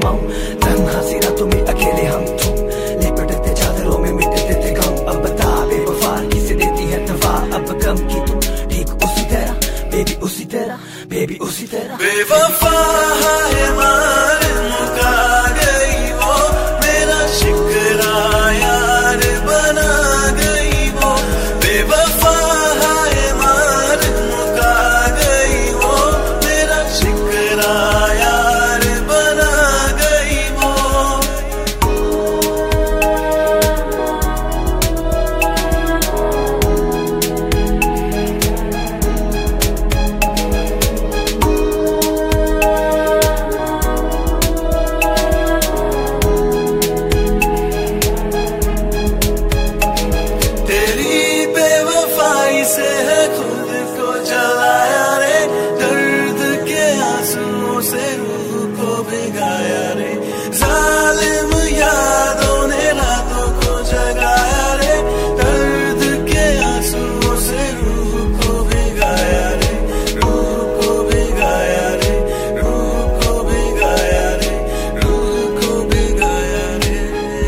पाऊं। तन्हा सी रातों में अकेले हम तुम लिपटते चादरों में मिटते थे गम। अब बता बेवफा किसे देती है दवा, अब गम की तुम ठीक उसी तरह बेबी उसी तरह बेबी उसी तरह। बेवफा है मार मुका गई वो, मेरा शिकरा यार बना गई वो। बेवफा है मार मुका गई वो, मेरा शिकरा यार बना गई वो। से है खुद को जलाया रे, दर्द के आंसुओं से रूह को भिगाया रे। जालिम यादों ने रातों को जगाया रे, दर्द के आंसुओं से रूह को भिगाया रे, रूह को भिगाया रे, रूह को भिगाया रे, रूह को भिगाया रे।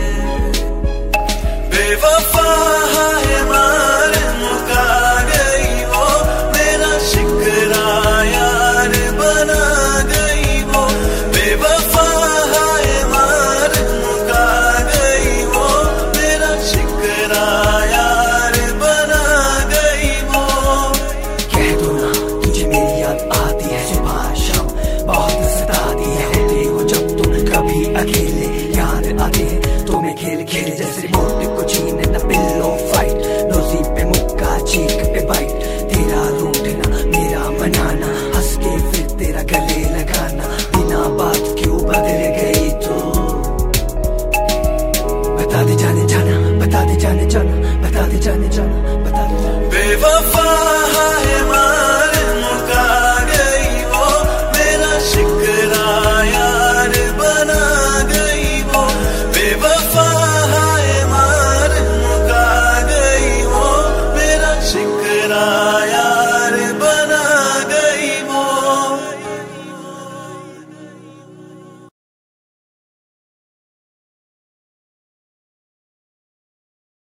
बेवफा है मार मुका गई वो, मेरा शिकरा यार बना गई वो। बेवफा है मार मुका गई वो, मेरा शिकरा यार बना गई वो। कह दो ना तुझे मेरी याद आती है, सुबह शाम बहुत सताती है। होते हो जब तुम कभी अकेले, याद आते हैं तुम्हें खेल खेल जैसे मोट को छीन